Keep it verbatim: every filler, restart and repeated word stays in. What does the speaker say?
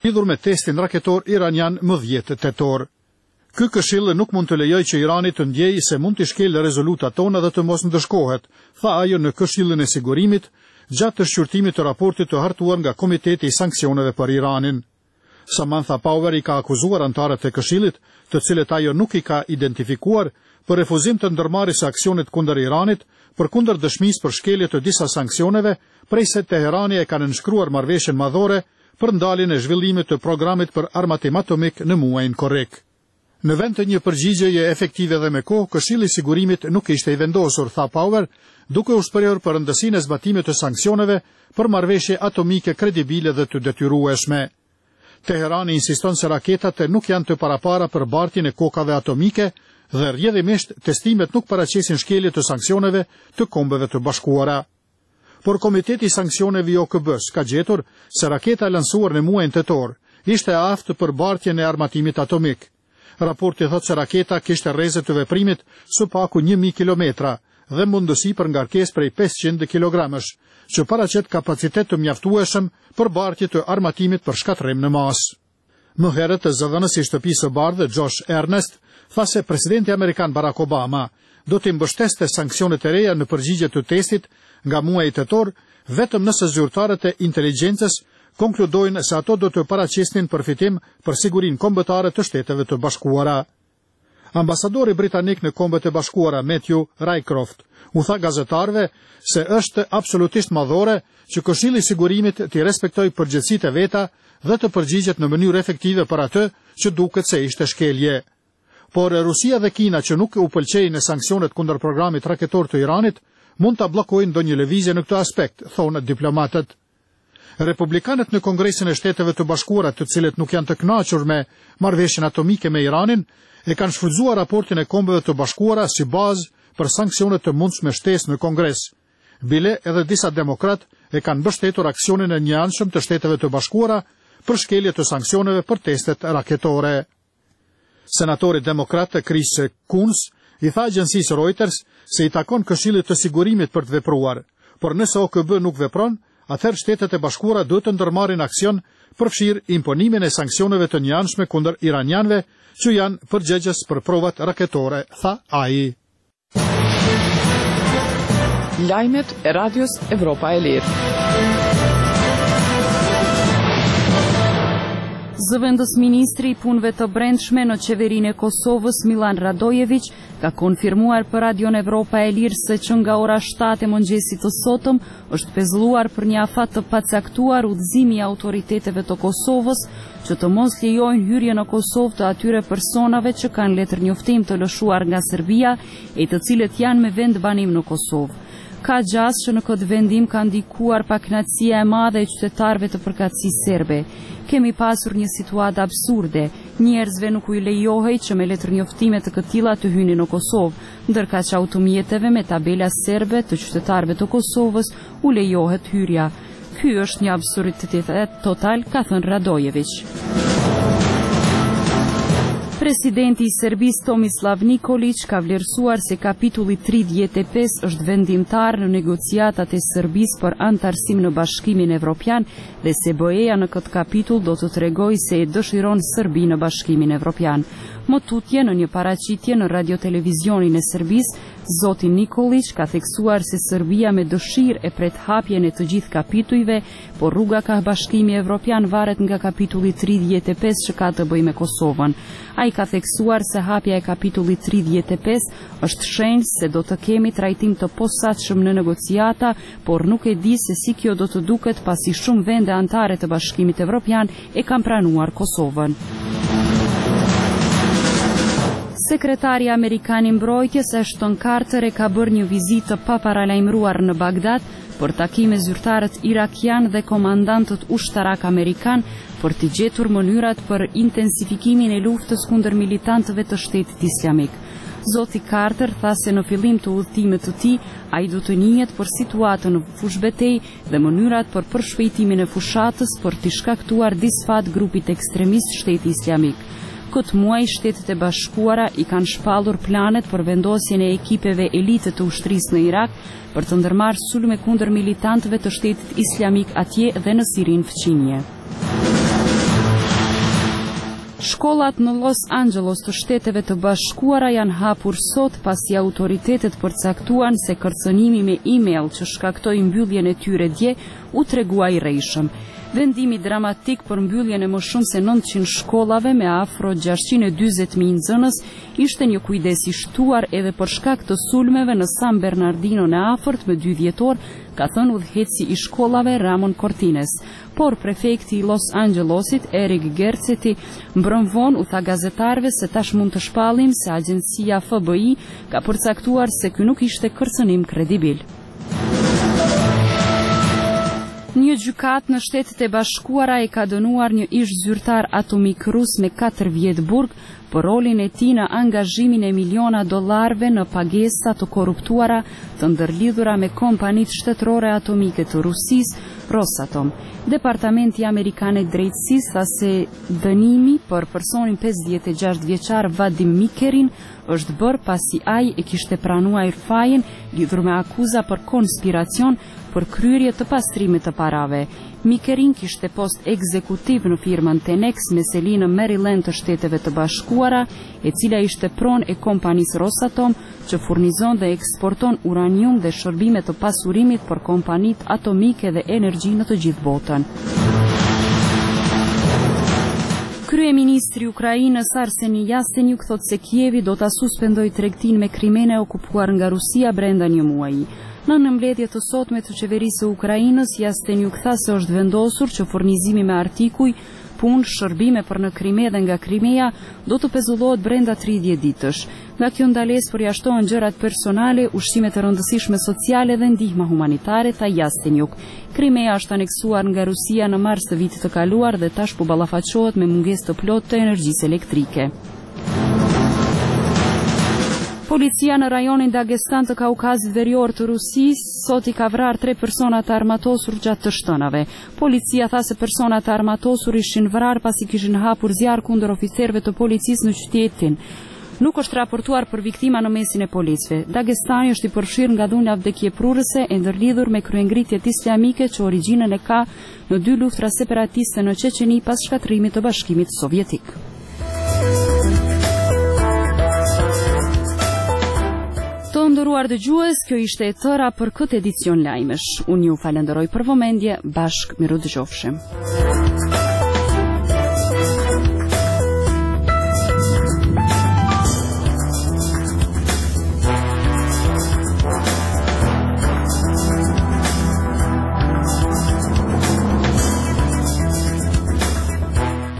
lidhur me testin raketor iranian më dhjetë tetor. Ky këshill nuk mund të lejojë që Irani të ndjejë se mund të shkelë rezolutat tona dhe të mos ndëshkohet, tha ajo në Këshillin e Sigurimit, gjatë të shqyrtimit të raportit të hartuar nga Komiteti i Sanksioneve për Iranin. Samantha Power i ka akuzuar antarët e Këshillit, të cilët ajo nuk i ka identifikuar, për refuzim të ndërmarrjes së aksionit kundër Iranit, përkundër dëshmisë për shkelje të disa sanksioneve, prej se Teherani e ka nënshkruar marrëveshjen madhore për ndaljen e zhvillimit të programit për armatim atomik në muajin korrik. Në vend të një përgjigjeje efektive dhe me kohë, Këshilli i Sigurimit nuk ishte i vendosur, tha Power, duke u shprehur për rëndësinë e zbatimit të sanksioneve për marrëveshje atomike kredibile dhe të detyrueshme. Teherani insiston se raketat nuk janë të parapara për bartjen e kokave atomike dhe rrjedhimisht testimet nuk paraqesin shkelje të sanksioneve të Kombeve të Bashkuara. Por Komiteti i Sanksioneve i O K B-s ka gjetur se raketa e lansuar në muajin tetor ishte e aftë për bartjen e armatimit atomik. Raporti thotë se raketa kishte rreze të veprimit së paku një mijë kilometra dhe mundësi për ngarkesë prej pesëqind kilogramësh, që paraqet kapacitet të mjaftueshëm për bartje të armatimit për shkatërrim në masë. Më herët, zëdhënësi i Shtëpisë së Bardhë, Josh Earnest, tha se presidenti amerikan Barack Obama do të mbështeste sanksionet e reja në përgjigje të testit nga muaji tetor, vetëm nëse zyrtarët e inteligjencës konkludojnë se ato do të paraqesnin përfitim për sigurinë kombëtare të Shteteve të Bashkuara. Ambasadori britanik në Kombet e Bashkuara, Matthew Rycroft, u tha gazetarëve se është absolutisht madhore që Këshilli i Sigurimit të respektojë përgjegjësitë e veta dhe të përgjigjet në mënyrë efektive për atë që duket se ishte shkelje. Por Rusia dhe Kina, që nuk u pëlqejnë në sanksionet kundër programit raketor të Iranit, mund ta bllokojnë ndonjë lëvizje në këtë aspekt, thonë diplomatët. Republikanët në Kongresin e Shteteve të Bashkuara, të cilët nuk janë të kënaqur me marrëveshjen atomike me Iranin, e kanë shfrytzuar raportin e Kombeve të Bashkuara si bazë për sanksionet të mundshme shtesë në Kongres. Bile edhe disa demokrat e kanë mbështetur aksionin e njëanshëm të Shteteve të Bashkuara për shkelje të sanksioneve për testet raketore. Senatori demokrat Chris Coons i tha agjencisë Reuters se i takon Këshillit të Sigurimit për të vepruar, por nëse O K B nuk vepron, atëherë Shtetet e Bashkuara duhet të ndërmarrin aksion për fshir imponimin e sanksioneve të njëanshme kundër iranianëve që janë përgjegjës për provat raketore, tha ai. Lajmet e Radios Evropa e Lirë. Zëvendës ministri i punëve të brendshme në qeverinë e Kosovës, Milan Radojević, ka konfirmuar për Radion Evropa e Lirë se që nga ora shtatë e mëngjesit të sotëm është pezulluar për një afat të pacaktuar udhëzimi i autoriteteve të Kosovës që të mos lejojnë hyrje në Kosovë të atyre personave që kanë letër njoftim të lëshuar nga Serbia e të cilët janë me vend banim në Kosovë. Ka gjas që në këtë vendim ka ndikuar pakënaqësia e madhe e qytetarëve të përkatësisë serbe. Kemi pasur një situatë absurde, njerëzve nuk u lejohej që me letër njoftime të këtilla të hynin në Kosovë, ndërka që automjeteve me tabela serbe të qytetarëve të Kosovës u lejohet hyrja. Ky është një absurditet total, ka thënë Radojević. Presidenti i Serbisë Tomislav Nikolić ka vlerësuar se kapitulli tridhjetë e pesë është vendimtar në negociatat e Serbisë për antarësim në Bashkimin Evropian dhe se BE-ja në këtë kapitull do të tregojë se e dëshiron Serbi në Bashkimin Evropian. Më tutje në një paraqitje në radio-televizionin e Serbisë, zoti Nikolić ka theksuar se Serbia me dëshirë e pret hapjen e të gjithë kapitujve, por rruga ka Bashkimi Evropian varet nga kapitulli tridhjetë e pesë që ka të bëjë me Kosovën. Ai ka theksuar se hapja e kapitullit tridhjetë e pesë është shenjë se do të kemi trajtim të posaçëm në negociata, por nuk e di se si kjo do të duket pasi shumë vende anëtare të Bashkimit Evropian e kanë pranuar Kosovën. Sekretari Amerikan i Mbrojtjes Ashton Carter e ka bërë një vizitë të paparalajmëruar në Bagdad për takime zyrtarët irakian dhe komandantët ushtarak amerikan për të gjetur mënyrat për intensifikimin e luftës kundër militantëve të Shtetit Islamik. Zoti Carter tha se në fillim të udhëtimit të tij ai do të njihet për situatën në fushbetej dhe mënyrat për përshpejtimin e fushatës për të shkaktuar disfat grupit ekstremist Shteti Islamik. Këtë muaj Shtetet e Bashkuara i kanë shpallur planet për vendosjen e ekipeve elite të ushtrisë në Irak për të ndërmarrë sulme kundër militantëve të Shtetit Islamik atje dhe në Sirin fqinje. Shkollat në Los Angeles të Shteteve të Bashkuara janë hapur sot pasi autoritetet përcaktuan se kërcënimi me email që shkaktoi mbylljen e tyre dje u tregua i rrejshëm. Vendimi dramatik për mbylljen e më shumë se nëntëqind shkollave me afro gjashtëqind e dyzet mijë nxënës ishte një kujdes i shtuar edhe për shkak të sulmeve në San Bernardino në afërt me dy dhjetor, ka thënë udhëheqësi i shkollave Ramon Cortines. Por prefekti i Los Angelesit, Eric Garcetti, mbrëm vonë u tha gazetarëve se tash mund të shpallim se agjencia F B I ka përcaktuar se ky nuk ishte kërcënim kredibil. Një gjykat në Shtetet e Bashkuara e ka dënuar një ish zyrtar atomik rus me katër vjet burg për rolin e tij në angazhimin e miliona dollarëve në pagesa të korruptuara të ndërlidhura me kompanitë shtetërore atomike të Rusisë, Rosatom. Departamenti Amerikan i Drejtësisë tha se dënimi për personin pesëdhjetë e gjashtë vjeçar Vadim Mikerin është bërë pasi ai e kishte pranuar fajin lidhur me akuza për konspiracion për kryerje të pastrimit të parave. Mikerin kishte post ekzekutiv në firmën Tenex me seli në Maryland të Shteteve të Bashkuara, e cila ishte pronë e kompanisë Rosatom që furnizon dhe eksporton uranium dhe shërbime të pasurimit për kompanitë atomike dhe energji në të gjithë botën. Kryeministri i Ukrainës Arseni Yatsenyuk thotë se Kievi do ta suspendojë tregtinë me Krimen e okupuar nga Rusia brenda një muaji. Në nëmbledhje të sotme të qeverisë së Ukrainës, Yatsenyuk tha se është vendosur që furnizimi me artikuj, punë, shërbime për në Krime dhe nga Krimea do të pezullohet brenda tridhjetë ditësh. Nga kjo ndalesë përjashtohen gjërat personale, ushqime të rëndësishme sociale dhe ndihma humanitare, tha Yatsenyuk. Krimea është aneksuar nga Rusia në mars të vitit të kaluar dhe tash po ballafaqohet me mungesë të plotë të energjisë elektrike. Policia në rajonin Dagestan të Kaukazit Verior të Rusisë sot i ka vrarë tre persona të armatosur gjatë të shtënave. Policia tha se personat të armatosur ishin vrarë pasi kishin hapur zjarr kundër oficerëve të policisë në qytetin. Nuk është raportuar për viktima në mesin e policëve. Dagestani është i përfshirë nga dhunja vdekjeprurëse e ndërlidhur me kryengritjet islamike që origjinën e ka në dy luftra separatiste në Çeçeni pas shkatrimit të Bashkimit Sovjetik. Të nderuar dëgjues, kjo ishte e tëra për këtë edicion lajmesh. Unë ju falenderoj për vëmendje, bashkë miru dëgjofshim.